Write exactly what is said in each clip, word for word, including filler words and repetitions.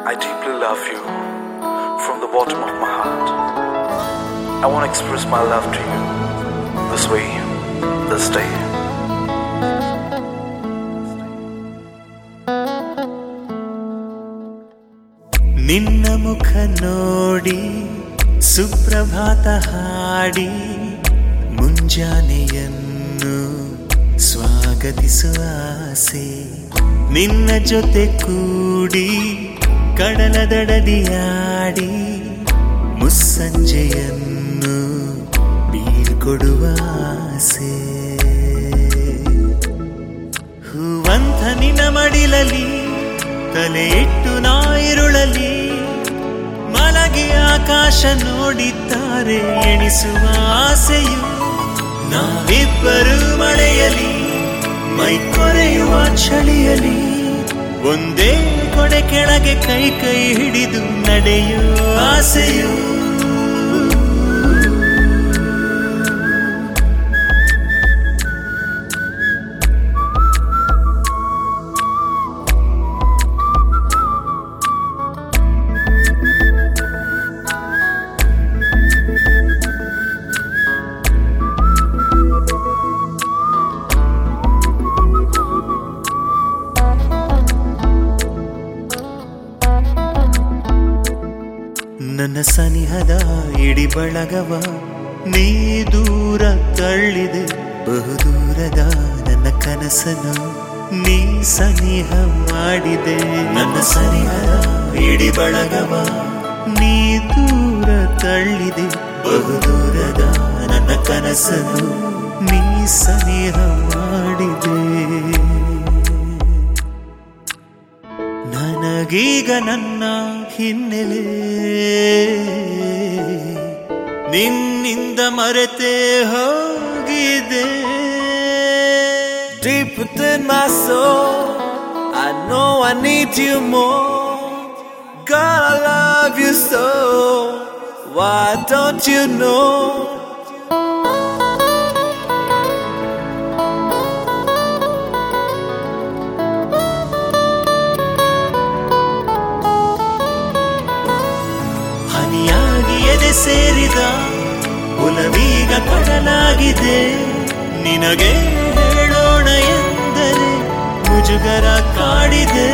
I deeply love you from the bottom of my heart. I want to express my love to you this way, this day. ನಿನ್ನ ಮುಖ ನೋಡಿ ಸುಪ್ರಭಾತ ಹಾಡಿ ಮುಂಜಾನೆಯನ್ನು ಸ್ವಾಗತಿಸುವ ಆಸೆ, ನಿನ್ನ ಜೊತೆ ಕೂಡಿ ಕಡಲ ದಡದಿಯಾಡಿ ಮುಸ್ಸಂಜೆಯನ್ನು ಬೀಳ್ಕೊಡುವ ಆಸೆ. ಹೂವಂತ ನಿನ್ನ ಮಡಿಲಲಿ ತಲೆ ಇಟ್ಟು ನಾ ಇರುಳಲಿ ಮಲಗಿ ಆಕಾಶ ನೋಡಿದ್ದಾರೆ ಎಣಿಸುವ ಆಸೆಯು. ನಾವಿಬ್ಬರು ಮಳೆಯಲಿ ಮೈ ಕೊರೆಯುವ ಚಳಿಯಲಿ ಒಂದೇ ಕೊಡೆ ಕೆಳಗೆ ಕೈ ಕೈ ಹಿಡಿದು ನಡೆಯುವ ಆಸೆಯು. ನನ್ನ ಸನಿಹದ ಇಡಿ ಬಳಗವ ನೀ ದೂರ ತಳ್ಳಿದೆ, ಬಹುದೂರದ ನನ್ನ ಕನಸನ್ನು ನೀ ಸನಿಹ ಮಾಡಿದೆ. ನನ್ನ ಸನಿಹದ ಇಡಿ ಬಳಗವ ನೀ ದೂರ ತಳ್ಳಿದೆ, ಬಹುದೂರದ ನನ್ನ ಕನಸನ್ನು ನೀ ಸನಿಹ ಮಾಡಿದೆ. ನನಗೀಗ ನನ್ನ ಹಿನ್ನೆಲೆ ನಿನ್ನಿಂದ ಮರೆತೇ ಹೋಗಿದೆ. Deep within my soul, I know I need you more. God, I love you so. Why don't you know? ಹನಿಯಾಗಿ ಎದೆ ಸೇರಿದ ಒಲವೀಗ ಕಡಲಾಗಿದೆ, ನಿನಗೆ ಹೇಳೋಣ ಎಂದರೆ ಮುಜುಗರ ಕಾಡಿದೆ.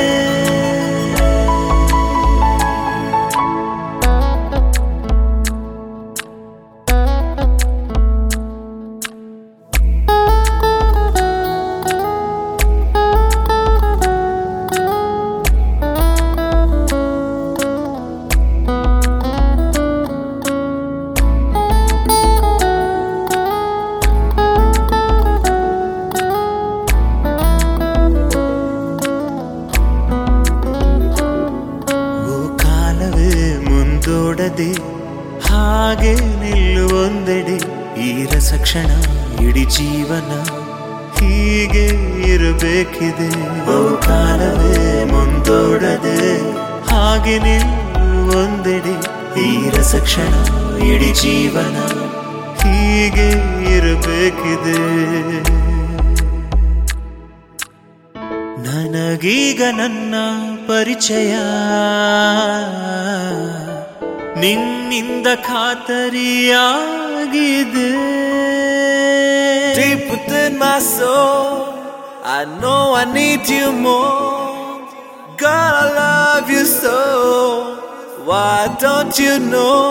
ಮುಂದೋಡದೆ ಹಾಗೆ ನಿಲ್ಲುವೊಂದೆಡೆ ಈ ರಸಕ್ಷಣ ಇಡೀ ಜೀವನ ಹೀಗೆ ಇರಬೇಕಿದೆ. ಬಹುಕಾಲವೇ ಮುಂದೋಡದೆ ಹಾಗೆ ನಿಲ್ಲುವೊಂದೆಡೆ ಈ ರಸಕ್ಷಣ ಇಡೀ ಜೀವನ ಹೀಗೆ ಇರಬೇಕಿದೆ. ನನಗೀಗ ನನ್ನ ಪರಿಚಯ ನಿನ್ನಿಂದ ಖಾತರಿಯಾಗಿದೆ. Deep within my soul, I know I need you more. God, I love you so. Why don't you know?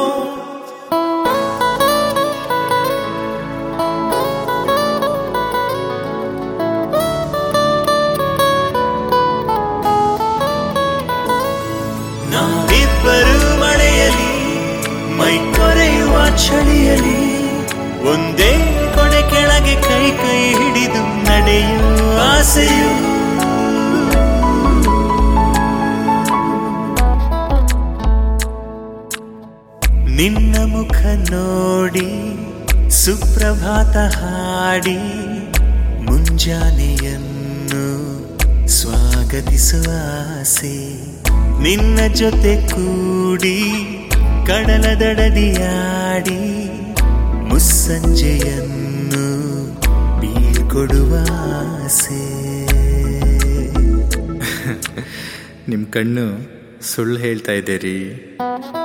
ನಾವಿಬ್ಬರು ಮಳೆಯಲಿ ಮೈ ಕೊರೆಯುವ ಚಳಿಯಲಿ ಒಂದೇ ಕೊಡೆ ಕೆಳಗೆ ಕೈ ಕೈ ಹಿಡಿದು ನಡೆಯುವ ಆಸೆಯು. ನಿನ್ನ ಮುಖ ನೋಡಿ ಸುಪ್ರಭಾತ ಹಾಡಿ ಮುಂಜಾನೆಯನ್ನು ಸ್ವಾಗತಿಸುವ ಆಸೆ, ನಿನ್ನ ಜೊತೆ ಕೂಡಿ ಕಡಲ ದಡದಿಯಾಡಿ ಮುಸ್ಸಂಜೆಯನ್ನು ಬೀಳ್ಕೊಡುವ ಆಸೆ. ನಿಮ್ಮ ಕಣ್ಣು ಸುಳ್ಳು ಹೇಳ್ತಾ ಇದ್ದೀರಿ.